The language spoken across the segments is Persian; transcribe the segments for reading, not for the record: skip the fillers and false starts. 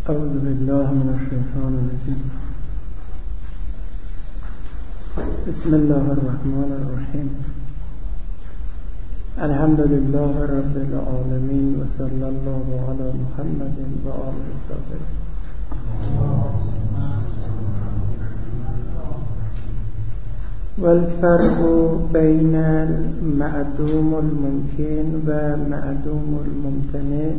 أعوذ بالله من الشيطان الرجيم. بسم الله الرحمن الرحيم. الحمد لله رب العالمين وصلى الله على محمد وآله الطاهرين. والفرق بين المعدوم الممكن ومعدوم الممتنع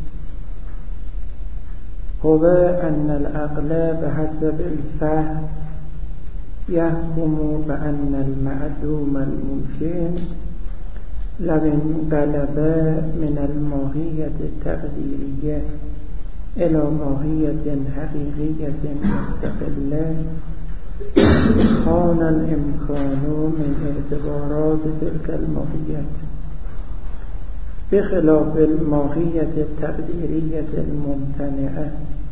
هو أن العقل بحسب الفحص يحكم بأن المعدوم الممكن لو انقلب من الماهية التقديرية إلى ماهية حقيقية مستقلة كان الإمكان من اعتبارات تلك الماهية، بخلاف الماهية التقديرية الممتنعة،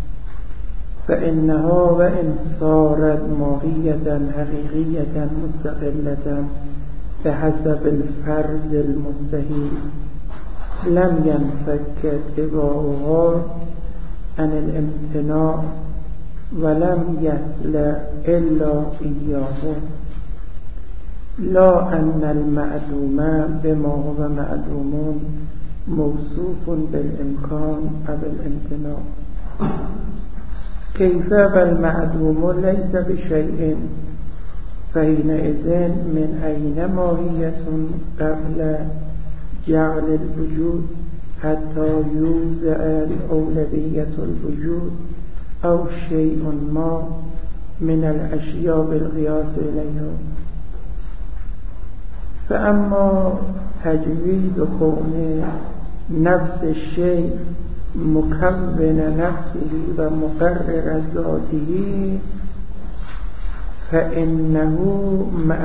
فإنها وإن صارت ماهية حقيقية مستقلة بحسب الفرض المستحيل لم ينفك اتباعها عن الامتناع ولم يصل إلا إياه، لا أن المعدوم بما هو معدوم موصوف بالإمكان أو الامتناع. كيف والمعدوم ليس بشيء، فحينئذ من أين ماهية قبل جعل الوجود حتى يوزع الأولوية الوجود أو شيء ما من الأشياء بالقياس إليها؟ فأما تجويز كون نفس الشيء مكون نفسه ومقرر ذاته فإنه مع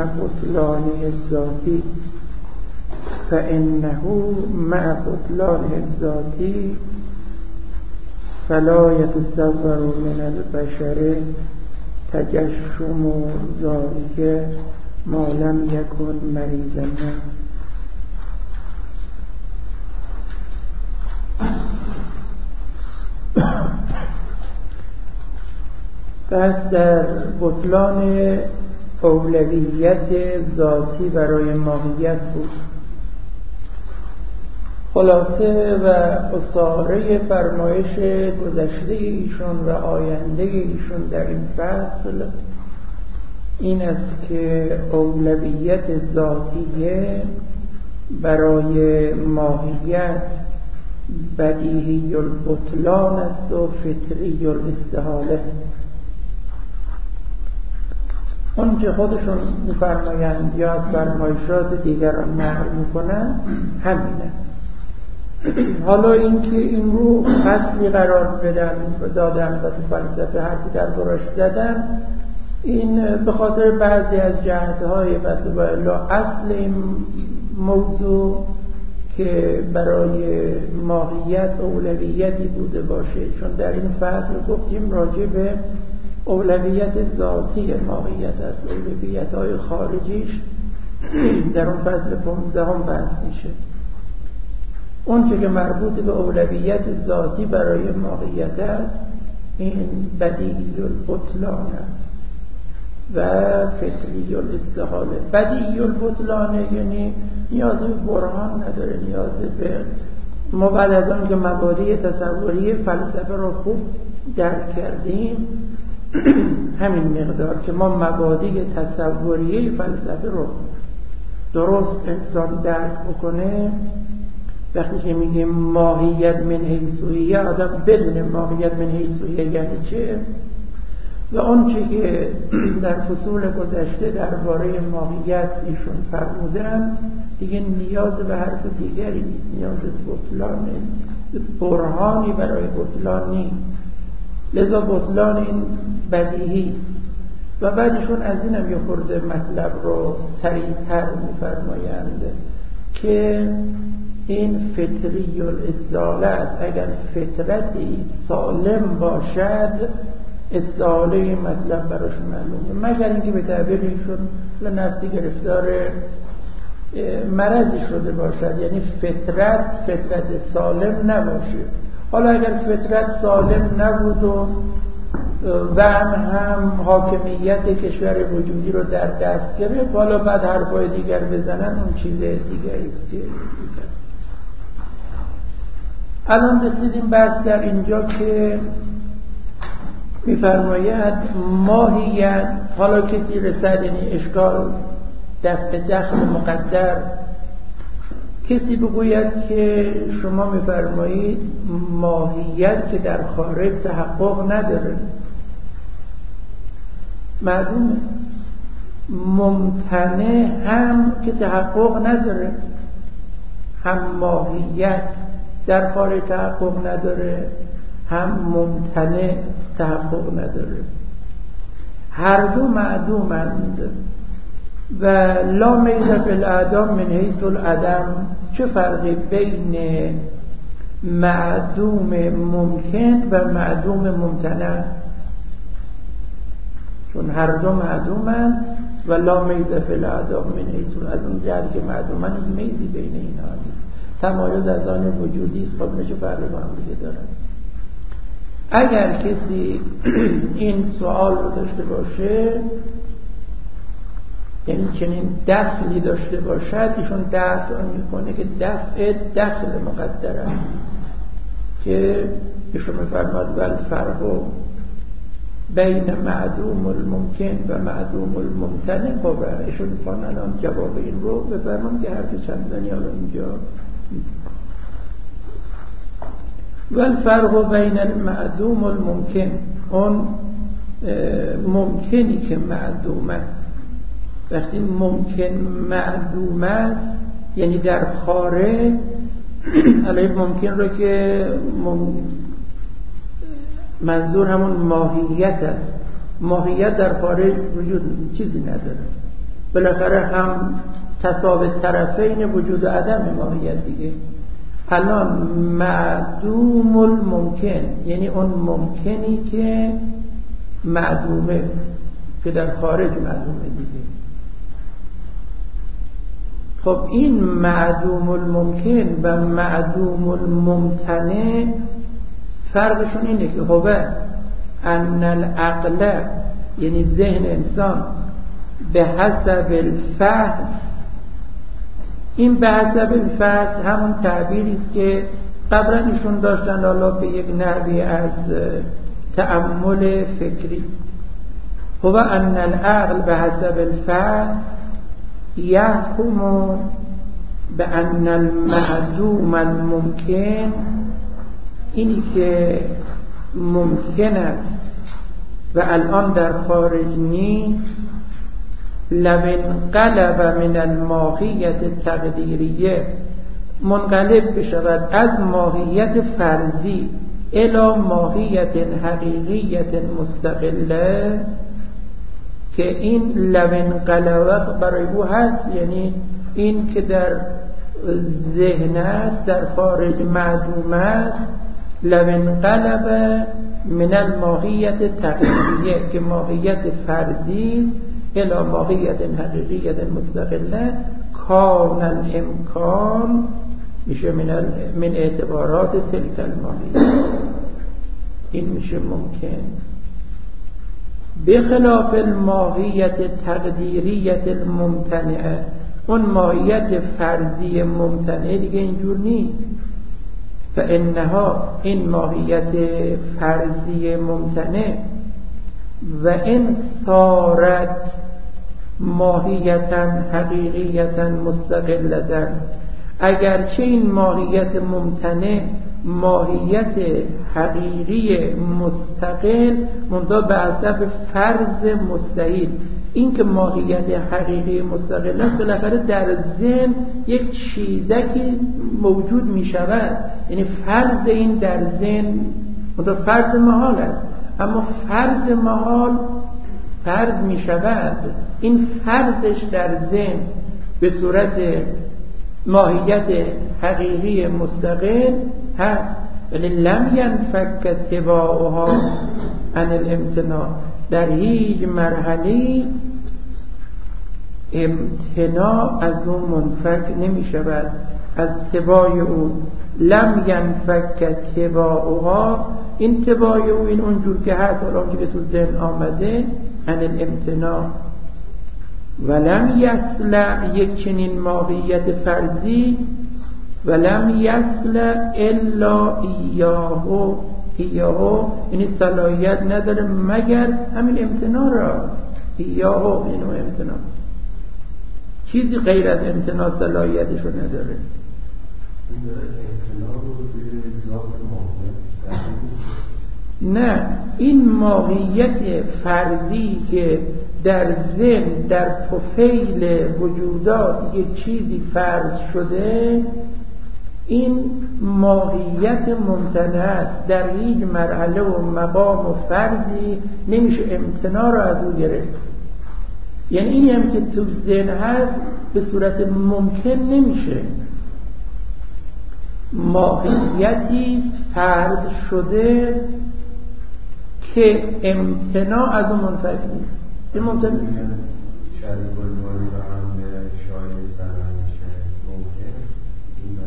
بطلانه الذاتي فلا يتصور من البشر تجشم ذلك ما لم يكن مريض النفس. پس در بطلان اولویت ذاتی برای ماهیت بود. خلاصه و اصاره فرمایش گذشته ایشون و آینده ایشون در این فصل این است که اولویت ذاتیه برای ماهیت بدیهی البطلان است و فطری الاستحاله. اون که خودشون می‌فرمایند یا از فرمایشات دیگران نقل می‌کنند همین است. حالا اینکه این رو اصلی قرار دادن و تو فلسفه حرفی دربارش زدن، این به خاطر بعضی از جهت‌های اصل این موضوع که برای ماهیت اولویتی بوده باشه، چون در این فصل گفتیم راجع به اولویت ذاتی ماهیت است، اولویت‌های خارجیش در اون فصل 15 هم بحث میشه. اون که مربوط به اولویت ذاتی برای ماهیت است این بدیهی البطلان است و فطری الاستحاله. بدیهی البطلان یعنی نیاز به برهان نداره، نیاز به ما بعد از آن که مبادی تصوری فلسفه رو خوب درک کردیم همین مقدار که ما مبادی تصوری فلسفه رو درست انسان درک بکنه، وقتی که میگیم ماهیت من حیثیه آدم بدون ماهیت من حیثیه یعنی چه، و اون چی که در فصول گذشته درباره ماهیت ایشون فرمودن دیگه نیاز به حرف دیگری نیست، نیاز به بطلان برهانی برای بطلان نیست، لذا بطلان این بدیهی است. و بعدشون از این هم یه خورده مطلب رو سریع‌تر می‌فرمایند که این فطری الاستحاله است. اگر فطرتی سالم باشد استحاله مطلب براش معلومه، مگر اینکه به تعبیر ایشون نفسی گرفتار مرضی شده باشد، یعنی فطرت سالم نباشه، حالا اگر فطرت سالم نبود و هم حاکمیت کشور وجودی رو در دست گرفت، حالا بعد حرفای دیگر بزنن، اون چیز دیگری است که الان رسیدیم بحث در اینجا که می‌فرماید ماهیت. حالا کسی رسد، یعنی اشکال دفع دخل مقدر، کسی بگوید که شما می‌فرمایید ماهیت که در خارج تحقق نداره، معلومه. ممتنع هم که تحقق نداره، هم ماهیت در خارج تحقق نداره، هم ممتنع تحقق نداره، هر دو معدومند. و لا میز فی الاعدام من حیث العدم. چه فرقی بین معدوم ممکن و معدوم ممتنع؟ چون هر دو معدومند و لا میز فی الاعدام من حیث العدم، جهت که معدومند میزی بین اینها نیست، تمایز از آن وجودی است. خب نشه فرق با هم دیگه دارن. اگر کسی این سوال رو داشته باشه، یعنی چنین دخلی داشته باشد، ایشون دفع میکنه که دفع دخل مقدر است، که ایشون میفرماد والفرق بین معدوم الممکن و معدوم الممتنع. خب ایشون میخوان الان جواب این رو بفرمان که حرف چندانی الان اینجا نیست. والفرق بین المعدوم الممکن، اون ممکنی که معدوم است. وقتی ممکن معدوم است یعنی در خارج، علیه ممکن رو که منظور همون ماهیت است. ماهیت در خارج وجود چیزی نداره، بالاخره هم تساوی طرفین وجود و عدم ماهیت دیگه. الان معدوم الممکن یعنی اون ممکنی که معدومه، که در خارج معدومه دیگه. خب این معدوم الممکن و معدوم الممتنع فرقشون اینه که هو ان العقل، یعنی ذهن انسان، به حسب الفحص. این به حسب الفحص همون تعبیری است که قبلا ایشون داشتن، حالا به یک نحوی از تأمل فکری. هو ان العقل به حسب الفحص یحکم بأن المعدوم الممکن، اینی که ممکن است و الان در خارج نیست، لو انقلب من الماهیت تقدیریه، منقلب بشود از ماهیت فرضی الی ماهیت حقیقیت مستقله، که این لو انقلب برای او هست، یعنی این که در ذهن است در خارج معدوم است. لو انقلب من الماهیت تقدیریه که ماهیت فرضی است الی ماهیت حقیقیت مستقله، کان الامکان میشه من اعتبارات تلک الماهیت، این میشه ممکن. بخلاف الماهیت تقدیریت الممتنعه، اون ماهیت فرضی ممتنعه دیگه اینجور نیست. فانها، این ماهیت فرضی ممتنع، و ان صارت ماهیتا حقیقیتا مستقلتا، اگرچه این ماهیت ممتنع ماهیت حقیقی مستقل منتها به حسب فرض مستحیل. این که ماهیت حقیقی مستقل است بالاخره در ذهن یک چیزکی موجود می شود، یعنی فرض این در ذهن منتها فرض محال است، اما فرض محال فرض می شود. این فرضش در ذهن به صورت ماهیت حقیقی مستقل هست، ولی لم ینفک اتباعها عن الامتناع، در هیچ مرحله امتناع از اون منفک نمی شود، از اتباع او لم ینفک تباعها، این تباع و این اونجور که هست حالا اونجور که تو ذهن آمده عن الامتناع، ولم یصل یک چنین ماهیت فرضی، ولم یصل الا ایاهو، یعنی صلاحیت نداره مگر همین امتناع را، ایاهو اینو امتناع، چیزی غیر از امتناع صلاحیتش رو نداره. نه، این ماهیت فرضی که در ذهن در طفیل وجودات یک چیزی فرض شده، این ماهیت ممتنع است، در هیچ مرحله و مقام و فرضی نمیشه امتناع را از او گرفت. یعنی اینی هم که تو ذهن هست به صورت ممکن نمیشه، ماهیتی فرض شده که امتناع از اون منفک نیست. این ممکن نیست. شریک الباری و هم شاید سرنشه ممکن این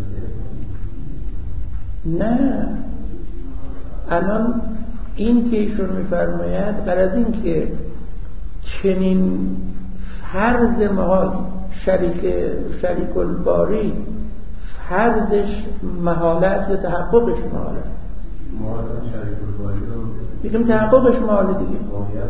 بحثم نه، الان این که ایشون میفرماید غرض این که چنین فرض محال شریک الباری فرضش محالت یا تحققش محال است. شریک الباری رو بگیم تحققش محاله دیگه،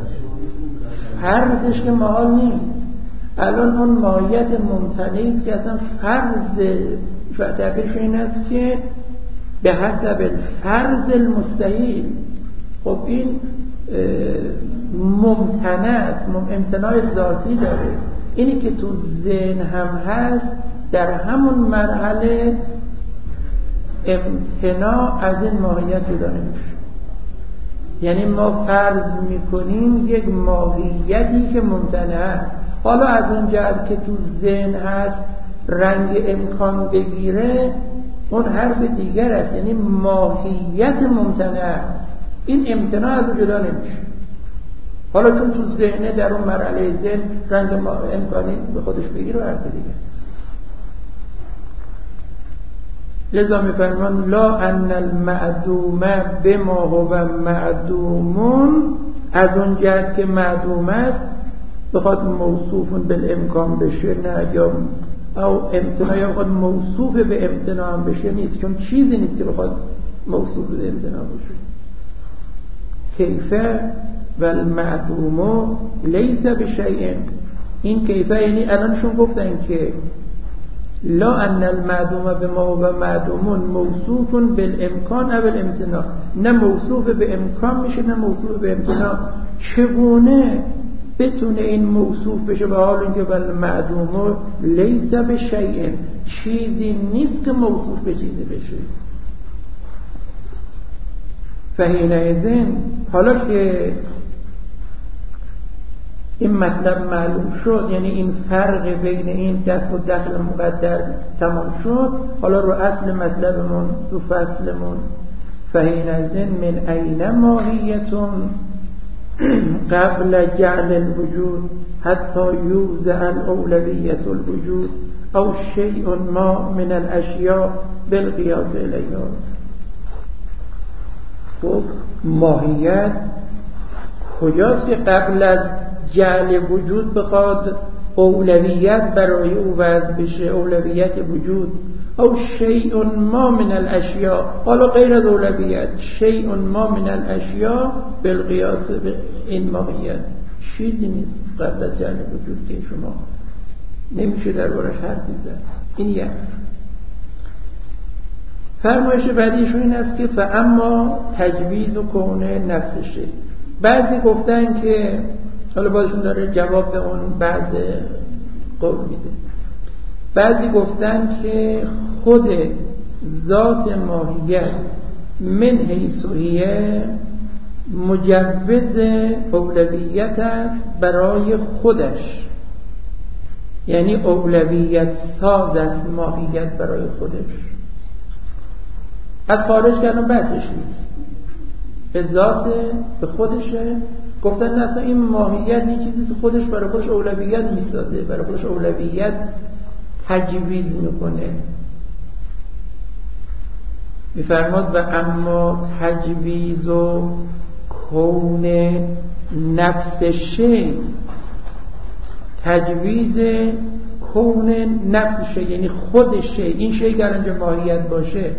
فرضش که محال نیست. الان اون ماهیت ممتنعی است که اصلا فرض تعبیرش این است که به حسب فرض المستحیل. خب این ممتنع است، امتناع ذاتی داره. اینی که تو ذهن هم هست در همون مرحله امتناع از این ماهیت جدا نمیشه. یعنی ما فرض میکنیم یک ماهیتی که ممتنع است، حالا از اون جهت که تو ذهن هست رنگ امکان بگیره اون حرف دیگر است، یعنی ماهیت ممتنع است، این امتناع از اون جدا نمیشه. حالا چون تو ذهنه در اون مرحله ذهن رنگ امکانی به خودش بگیره حرف دیگر است. لذا میفرمان لا ان المعدوم بما هو معدوم، از اون جهت که معدوم است بخواد موصوف بالامکان بشه نه، یا او امتناع یا بخواد موصوف به امتناع بشه نیست، چون چیزی نیست که بخواد موصوف به امتناع بشه. کیفه والمعدوم لیس بشیء، این کیفه یعنی الانشون گفتن که لا ان المعدوم بما هو معدوم موصوف بالامکان او الامتناع، نه موصوف به امکان میشه نه موصوف به امتناع. چگونه بتونه این موصوف بشه به حال اینکه والمعدوم لیس بشیء، چیزی نیست که موصوف به چیزی بشه. فحینئذ، حالا که این مطلب معلوم شد، یعنی این فرق بین این دفع و دخل مقدر تمام شد، حالا رو اصل مطلبمون، رو فصلمون. فحینئذ من این ماهیتون قبل جعل الوجود حتی یوزع الاولویت الوجود او شیء ما من الاشیاء بالقیاس الیها. خب ماهیت کجاست که قبل از جعل وجود بخواد اولویت برای او وضع بشه، اولویت وجود، او شیء ما من الاشیاء، حالا غیر از اولویت، شیء ما من الاشیاء بالقیاس، این ماهیت چیزی نیست قبل از جعل وجود که شما نمیشه در بارش حرفی زد. این یک فرمایش بعدیشون این است که فاما تجویز و کونه نفس شیء. بعضی گفتن که حالا بازشون داره جواب به اون بعض قول میده. بعضی گفتن که خود ذات ماهیت من حیث هی مجوز اولویت است برای خودش، یعنی اولویت ساز است ماهیت برای خودش. از خارج کردن بحثش نیست، به ذات به خودشه. گفتن نه اصلا این ماهیت یه چیزی خودش برای خودش اولویت میسازه، برای خودش اولویت تجویز میکنه. میفرماد و اما تجویز و کون نفس شی، تجویز کون نفس شی یعنی خود شی، این شی که اینجا ماهیت باشه.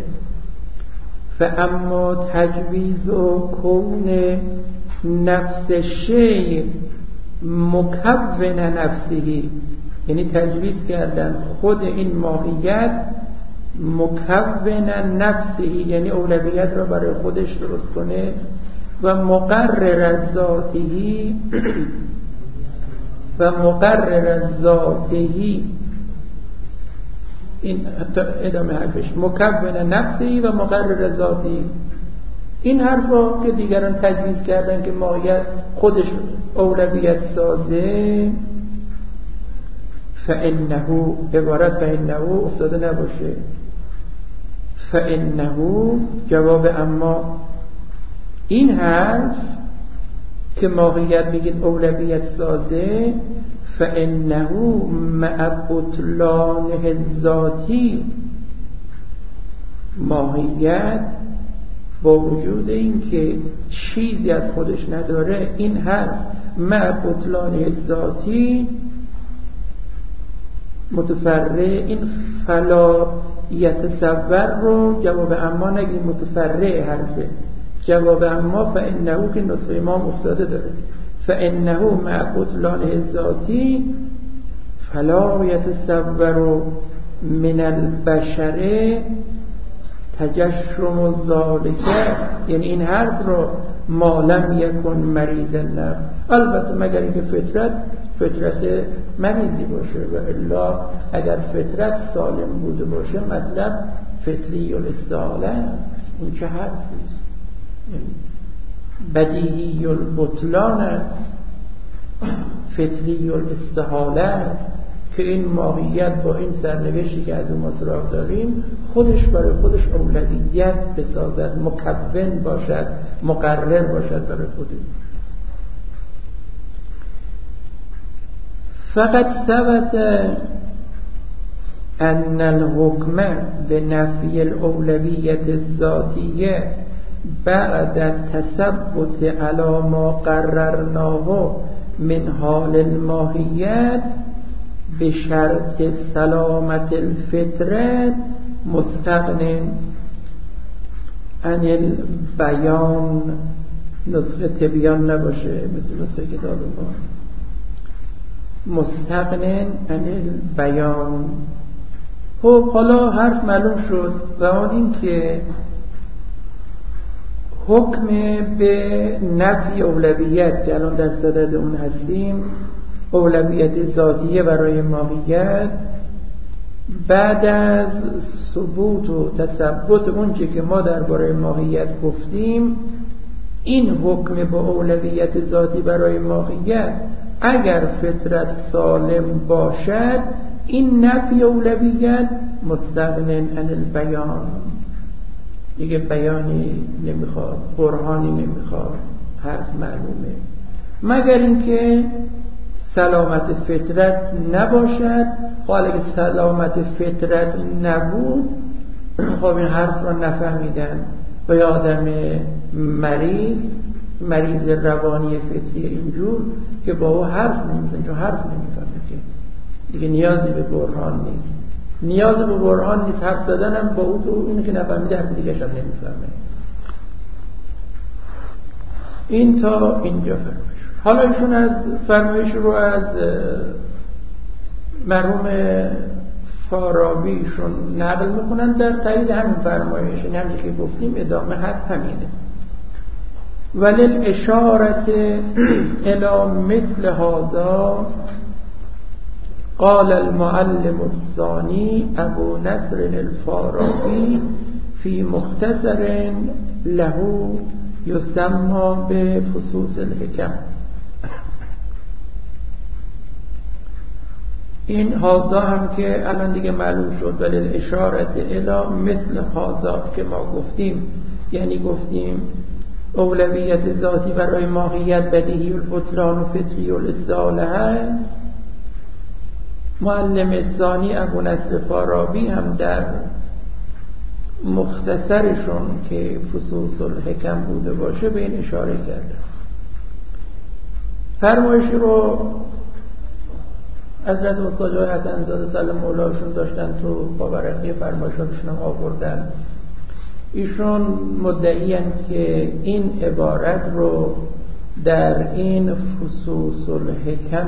فاما تجویز و کون نفس شی مکون نفسهی، یعنی تجویز کردن خود این ماهیت مکون نفسهی، یعنی اولویت را برای خودش درست کنه. و مقرر ذاتهی و مقرر ذاتهی، این ادامه حرفش، مکون نفسهی و مقرر ذاتهی. این حرفا که دیگران تجویز کردن که ماهیت خودش اولویت سازه، فانه، عبارت فانه افتاده نباشه، فانه جواب اما این حرف که ماهیت بگید اولویت سازه، فانه مع بطلانه الذاتی، ماهیت با وجود این که چیزی از خودش نداره، این حرف مع بطلانه ذاتی متفرع، این فلا یتصور رو جواب اما نگید، متفرع حرفه. جواب اما فانه که نسخه امام افتاده داره، فانه مع بطلانه ذاتی فلا یتصور من البشر تجشم ذالکه، یعنی این حرف رو ما لم یکن مریض النفس، البته مگر اینکه فطرت مریضی باشه، و الا اگر فطرت سالم بوده باشه مطلب فطری الاستحاله است. این چه حرفی است؟ بدیهی البطلان است، فطری الاستحاله است که این ماهیت با این سرنوشتی که از اون سراغ داریم خودش برای خودش اولویت بسازد، مکون باشد، مقرر باشد برای خودش. فقط ثبت ان الحکم به نفی الاولویت الذاتیه بعد التثبت علی ما قررناه من حال الماهیت به شرط سلامت الفطرت مستغن عن البیان. نسخه تبیان نباشه مثل نسخه کتاب ما، مستغن عن البیان. خب حالا حرف معلوم شد و آن این که حکم به نفی اولویت که الان در صدد اون هستیم، اولویت ذاتیه برای ماهیت، بعد از ثبوت و تثبت اونچه که ما درباره ماهیت گفتیم، این حکم به اولویت ذاتی برای ماهیت اگر فطرت سالم باشد، این نفی اولویت مستغن عن البیان، دیگه بیانی نمیخواد، برهانی نمیخواد، حرف معلومه، مگر اینکه سلامت فطرت نباشد. خب اگه سلامت فطرت نبود، خب این حرف را نفهمیدن و یه آدم مریض روانی فطری اینجور که با او حرف نمیزن، چون حرف نمیفهمه که دیگه نیازی به برهان نیست، نیازی به برهان نیست، حرف زدن هم با او تو اینو که نفهمیده حرف دیگه هم نمیفهمه. این تا اینجا فرمایش. حالا ایشون از فرمایش رو از مرحوم فارابیشون نقل میکنن در تایید همین فرمایش، این همچه که گفتیم ادامه حرف همینه. وللاشارت الی مثل هذا قال المعلم الثانی ابو نصر الفارابی فی مختصر له یسمى به فصوص الحکم. این هازا هم که الان دیگه معلوم شد، ولی الاشارت الی مثل هازا که ما گفتیم، یعنی گفتیم اولویت ذاتی برای ماهیت بدیهی البطلان و فطری الاستحاله هست. معلم ثانی ابو نصر فارابی هم در مختصرشون که فصوص الحکم بوده باشه به این اشاره کرده. فرمایشی رو حضرت استاد حسن زاده سلام مولاشون داشتن تو باورقی فرمایشاتشون هم آوردن. ایشون مدعی‌اند که این عبارت رو در این فصوص الحکم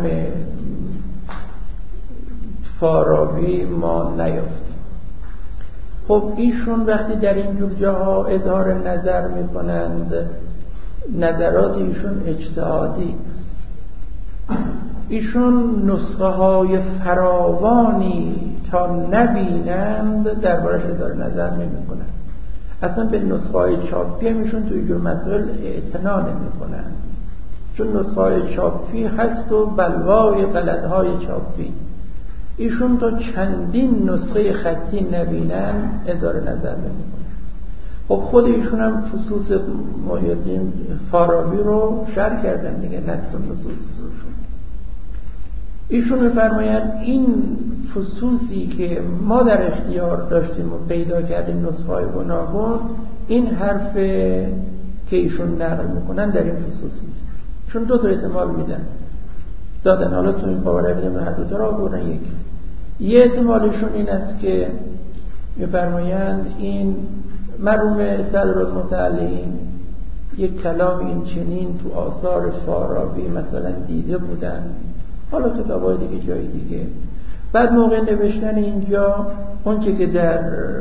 فارابی ما نیافتیم. خب ایشون وقتی در این جور جاها اظهار نظر میکنند، نظرات ایشون اجتهادی است. ایشون نسخه های فراوانی تا نبینند دربارش اظهار نظر نمیکنند. اصلا به نسخه های چاپی همیشون توی جور مسائل اعتنا نمیکنند، چون نسخه های چاپی هست و بلوای غلط های چاپی. ایشون تا چندین نسخه خطی نبینن اظهار نظر نمیکنن. خب خود ایشون هم فصوص محی الدین فارابی رو شرح کردن دیگه، نص و نصوصشون. ایشون میفرمایند این فصوصی که ما در اختیار داشتیم و پیدا کردیم نسخه های گوناگون، این حرف که ایشون نقل میکنن در این فصوص نیست. ایشون دو تا احتمال میدن دادن، حالا تو این باور بدیم هر دو تا را آوردن. یه احتمالشون این است که میفرمایند این مرحوم صدرالمتعلین یک کلام این چنین تو آثار فارابی مثلا دیده بودن، حالا کتاب‌های دیگه جای دیگه، بعد موقع نوشتن اینجا اون که در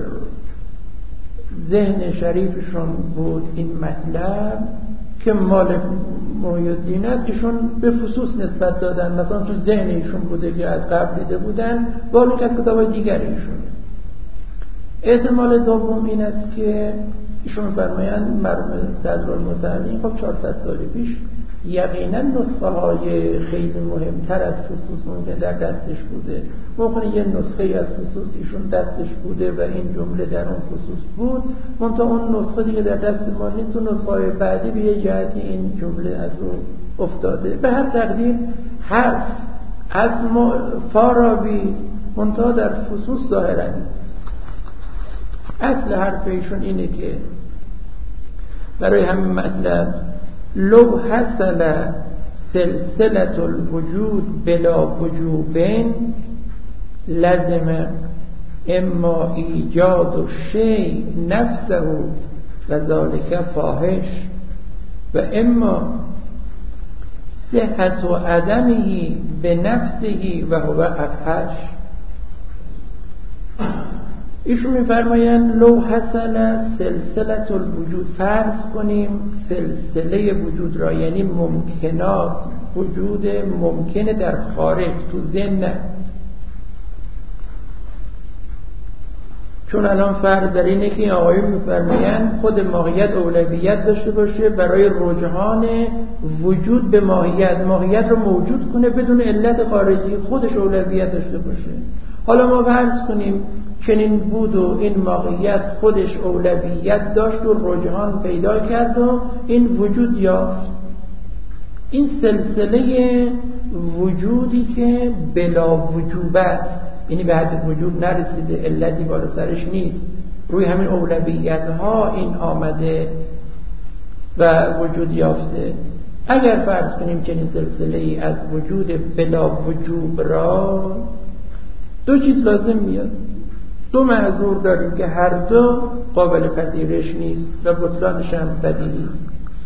ذهن شریفشون بود این مطلب که مال محی الدین است، ایشون به فصوص نسبت دادن، مثلا تو ذهن ایشون بوده که از قبل دیده بودن، بالا که از کتاب‌های دیگر ایشون. احتمال دوم این است که ایشون فرمایند مرحوم صدرالمتعلین خب 400 سال پیش یقینا نسخه های خیلی مهمتر از فصوص ممکن در دستش بوده، ممکنه یه نسخه از فصوص ایشون دستش بوده و این جمله در اون فصوص بود، منتها اون نسخه دیگه در دست ما نیست و نسخه های بعدی به یه جهتی این جمله از اون افتاده. به هر تقدیر حرف از فارابی است، منتها در فصوص ظاهرا نیست. اصل حرف ایشون اینه که برای همین مطلب لو حصل سلسلة الوجود بلا وجوبین لازم اما ایجاد الشیء نفسه و ذلك فاحش و اما صحت عدمه بنفسه و هو افحش. ایشون میفرمایند لو حصل سلسلة الوجود، فرض کنیم سلسله وجود را، یعنی ممکنات وجود ممکنه در خارج، تو ذهن نه، چون الان فرض در اینه که آقایون میفرمایند خود ماهیت اولویت داشته باشه برای رجحان وجود به ماهیت، ماهیت رو موجود کنه بدون علت خارجی، خودش اولویت داشته باشه. حالا ما فرض کنیم چنین بود و این ماهیت خودش اولویت داشت و رجحان پیدا کرد و این وجود یافت. این سلسله وجودی که بلا وجوب است، یعنی به حد وجود نرسیده، علتی بالا سرش نیست، روی همین اولویت ها این آمده و وجود یافته. اگر فرض کنیم چنین سلسله ای از وجود بلا وجوب را، دو چیز لازم میاد، دو معذور داریم که هر دو قابل پذیرش نیست و بطلانش هم بدیهی است.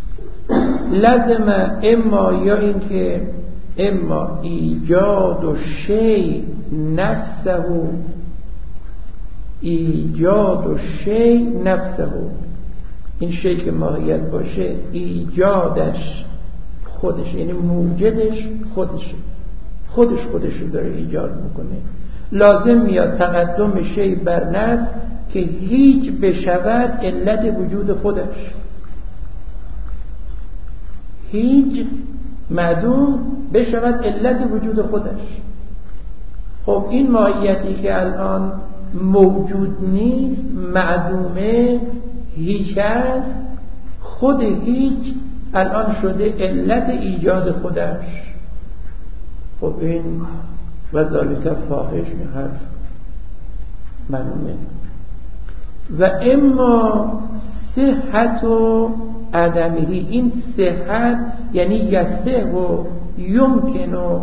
لازم اما یا این که اما ایجاد و شی نفسه، ایجاد و شی نفسه، این شی که ماهیت باشه ایجادش خودش، یعنی موجدش خودشه، خودش رو داره ایجاد میکنه. لازم میاد تقدم شی بر نفس که هیچ بشود علت وجود خودش، هیچ معدوم بشود علت وجود خودش. خب این ماهیتی که الان موجود نیست، معدومه، هیچ است، خود هیچ الان شده علت ایجاد خودش. خب این و ذالک فاحش، حرف معلومه. و اما صحت و عدمی. این صحت یعنی یصح و یمکن و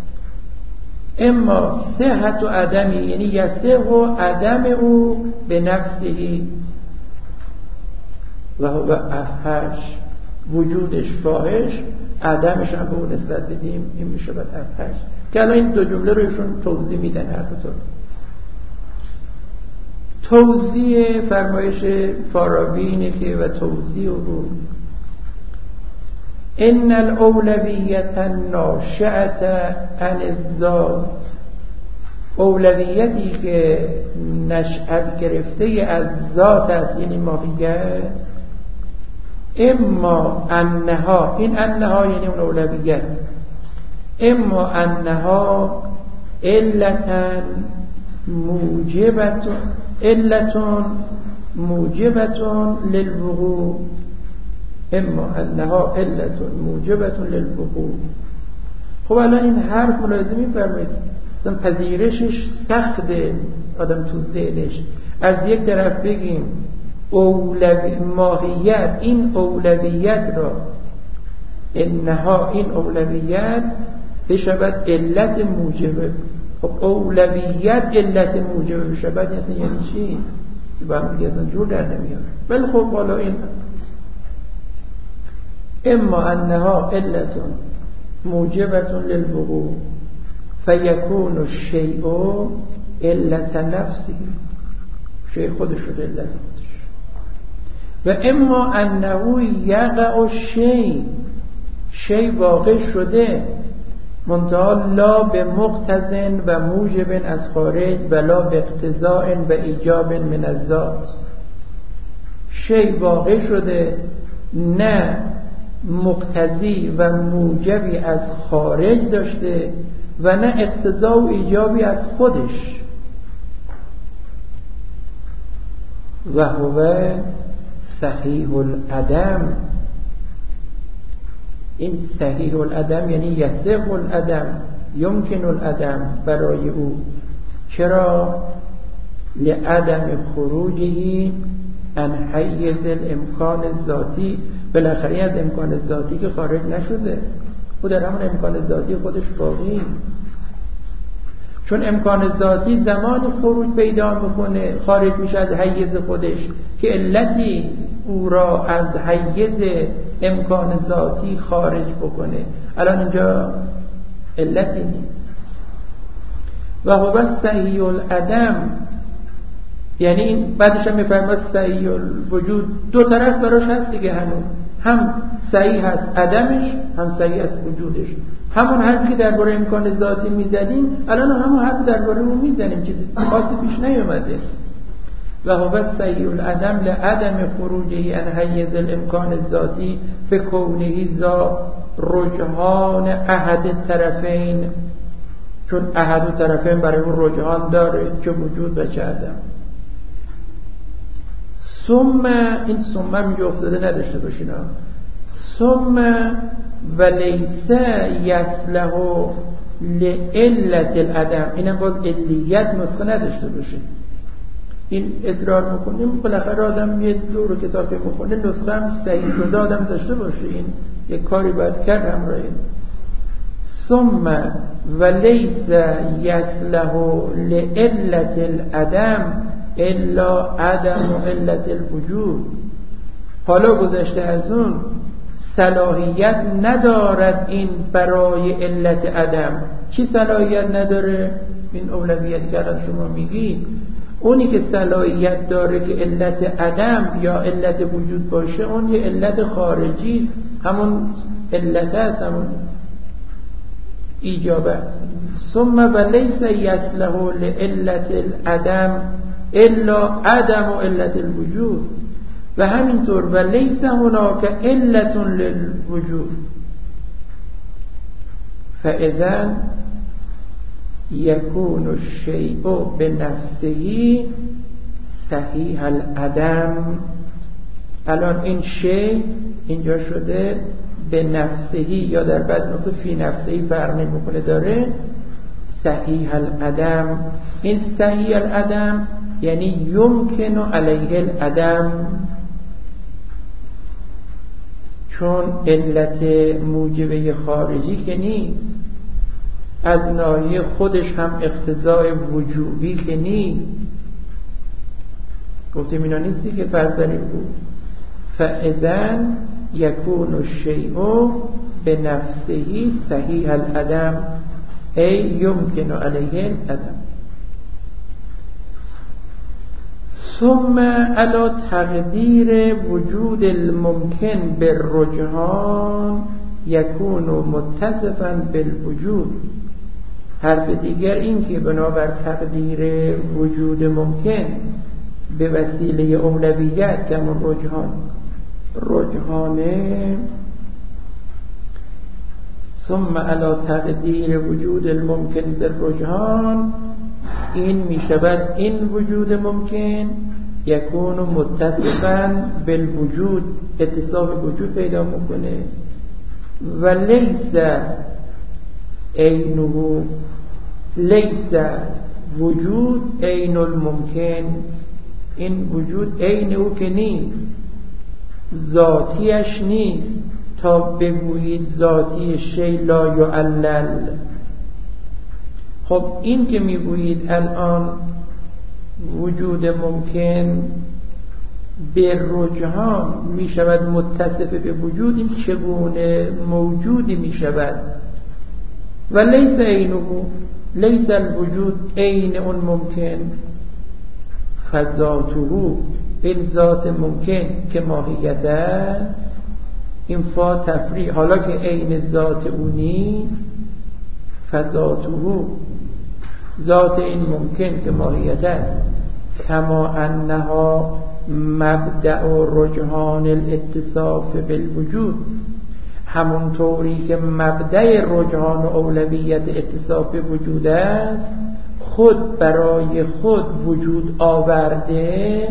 اما صحت و عدمی یعنی یصح و عدم او به نفسهی و هو افحش، وجودش فاحش، عدمش هم به اون نسبت بدیم، این میشه باید افحش. که الان این دو جمله رو ایشون توضیح میدن هر دو. توضیح فرمایش فارابی اینه که و توضیح او ان الاولویت ناشئه عن الذات، اولویتی که نشأت گرفته از ذات است یعنی ماهیت. اما انها، این انها یعنی اون اولویت، اما انها علتن موجبتون للوقوع، اما انها علتون موجبتون للوقوع. خب الان این حرف ملاحظه می‌فرمایید مثلا پذیرشش سخته آدم تو ذهنش. از یک طرف بگیم ماهیت، این اولویت را انها، این اولویت بشود علت موجبه. خب اولویت علت موجبه بشود اصلا یعنی چی؟ با هم دیگه اصلا جور در نمیاد. ولی خب حالا این اما انها علت موجبتون للوقوع فیکون الشیء علت نفسی، شیء خودش شد علت خودش. و اما انه یقع الشیء، شیء واقع شده منتها لا به مقتضن و موجب از خارج ولا به اقتضاء و ایجاب من الذات. شیء واقع شده نه مقتضی و موجبی از خارج داشته و نه اقتضا و ایجابی از خودش. و هو صحیح العدم، این صحیح العدم یعنی یصح العدم، یمکن العدم برای او. چرا؟ لعدم خروجه عن حیز الامکان الذاتی، بالاخره از امکان ذاتی که خارج نشده، او در همون امکان ذاتی خودش باقی است. چون امکان ذاتی زمان خروج پیدا میکنه، خارج میشه از حیز خودش که علتی او را از حیز امکان ذاتی خارج بکنه. الان اینجا علتی نیست. و هو صحیح العدم یعنی بعدش هم میفرماید صحیح الوجود، دو طرف براش هست دیگه، هنوز هم صحیح هست عدمش، هم صحیح هست وجودش. همون حرفی که درباره امکان ذاتی میزدیم الان همون حرف درباره اون میزنیم، چیزی خاصی پیش نیومده. و هو صحیح العدم لعدم خروجه عن حیز الامکان الذاتی فکونه ذا رجحان احد الطرفین، چون احد الطرفین برای اون رجحان داره، چه وجود و چه عدم. ثم، این ثم میگه افتاده نداشته باشین، ثم ولیس یصلح لعلت العدم، اینم باز علیت نسخه نداشته باشه. این اصرار میکنیم بالاخره آدم یه دور کتابی میخونه نسخه هم صحیح شده آدم داشته باشه، این یک کاری باید کرد همراه این. ثم ولیس یصلح لعلت العدم الا عدم علت الوجود. حالا گذشته از اون صلاحیت ندارد این برای علت عدم. چی صلاحیت نداره؟ این اولویت که الان شما میگی، اونی که صلاحیت داره که علت عدم یا علت وجود باشه اون یه علت خارجی است، همون علت است، همون ایجاب است. ثم ولیس یصلح لعلت العدم الا عدم علت الوجود، و همینطور ولیس هناک علت للوجود فاذا یکون الشیء بنفسه صحیح العدم. الان این شیء اینجا شده به نفسهی، یا در بعض نسخه فی نفسهی فرق نمیکنه، داره صحیح العدم. این صحیح العدم یعنی یمکن علیه العدم، چون علت موجبه خارجی که نیست، از ناحیه خودش هم اقتضای وجوبی که نیست. گفتیم اینا نیستی که فرض داریم بود. فاذن یکون الشیء به نفسه صحیح العدم ای یمکن علیه العدم. ثم علی تقدیر وجود الممکن بالرجحان یکون متصفا بالوجود. حرف دیگر این که بنابر تقدیر وجود ممکن به وسیله اولویت که همون رجحانه، ثم علی تقدیر وجود الممکن بالرجحان، این می شود این وجود ممکن یکون متصفا بالوجود، اتصاف وجود پیدا میکنه. و لیس عینه، لیس وجود عین الممکن، این وجود عین او که نیست، ذاتیش نیست تا بگویید ذاتی شی لا یعلل. خب این که میگویید الان وجود ممکن به رجحان می شود متصف به وجود، این چگونه موجودی می شود؟ و لیس عینه، لیس الوجود عین اون ممکن، فذاته، این ذات ممکن که ماهیت است، این فا تفریع، حالا که عین ذات او نیست، فذاته، ذات این ممکن که ماهیت است، کما انها مبدأ رجحان الاتصاف بالوجود، همونطوری که مبدأ رجحان و اولویت اتصاف وجود است، خود برای خود وجود آورده،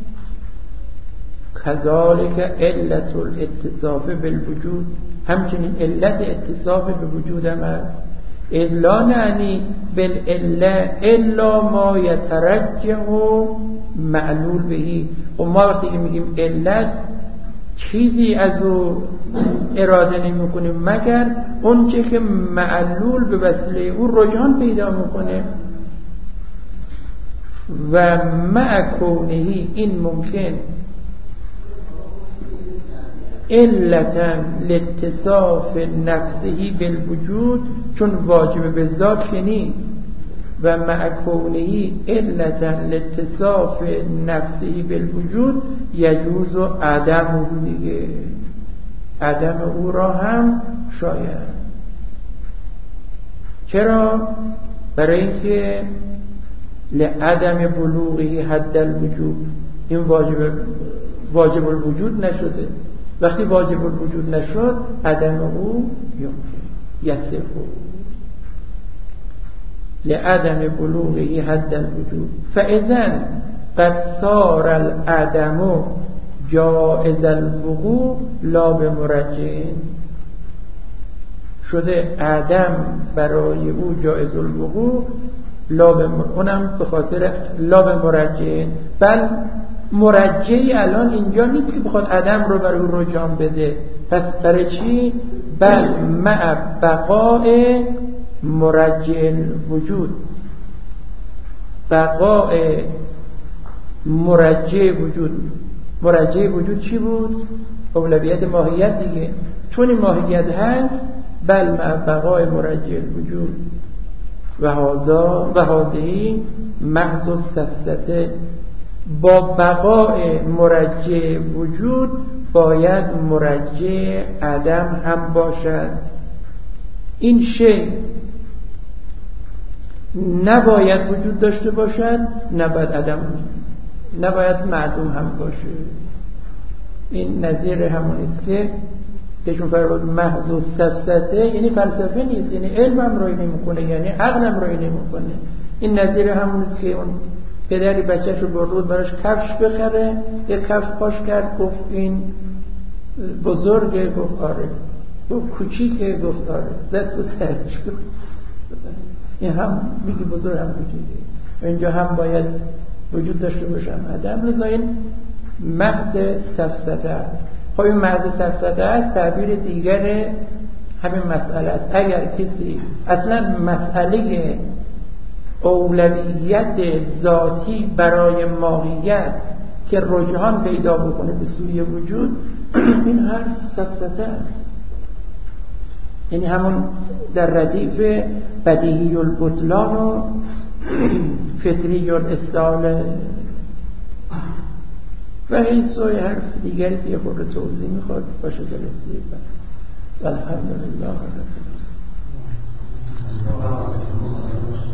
کذالک علت الاتصاف بالوجود، همچنین علت اتصاف به وجود هم است. اذ لا نعنی بالعله الا ما یترجح معلول بهی. و ما وقتی که میگیم علت، چیزی از او اراده نمی کنیم مگر اون چه که معلول به وسیله او رجحان پیدا میکنه. و مع کونهی، این ممکن علتا لاتصاف نفسه بالوجود، چون واجب به ذات که نیست، و مع کونهی علتا لاتصاف نفسه بالوجود یجوز عدم دیگه، عدم او را هم شاید. چرا؟ برای اینکه لعدم بلوغه حد الوجود، این واجب الوجود نشده. وقتی واجب الوجود نشد، عدم او یصح لعدم بلوغه حد الوجود. فاذا قد صار العدم جائز الوقوع لا بمرجع، شده عدم برای او جائز الوقوع، اونم به خاطر لا بمرجع، بل مرجعی الان اینجا نیست که بخواد عدم رو برای او رجحان بده. پس برای چی؟ بل مع بقاء مرجع وجود، بقاء مرجع وجود. مرجع وجود چی بود؟ اولویت ماهیت دیگه. چون این ماهیت هست، بل مع بقاء مرجع وجود و هذه محض السفسطه، با بقاء مرجع وجود باید مرجع عدم هم باشد. این شی نباید وجود داشته باشد، نباید عدم، نباید معدوم هم باشه. این نظیر همون است که بهشون فرمود محض السفسطه، یعنی فلسفه نیست، یعنی علم هم رای نمیکنه، یعنی عقل هم رای نمیکنه. این نظیر همون است که اون پدری بچه‌ش رو برد براش کفش بخره، یک کفش پاش کرد، گفت این بزرگه، گفت آره، گفت کوچیکه، گفت آره، زد تو سرش. این هم میگه بزرگ هم کوچیکه. اینجا هم باید وجود داشته باشم عدم، لذا این محض سفسطه است. خب این محض سفسطه است تعبیر دیگر همین مسئله است. اگر کسی اصلا مسئله اولویت ذاتی برای ماهیت که رجحان پیدا بکنه به سوی وجود، این حرف سفسطه است. یعنی همون در ردیف بدیهی البطلان و فطری الاستعاله و حیث حرف دیگری که خود توضیح میخواد باشه جلسه بعد. الحمدلله رب العالمین.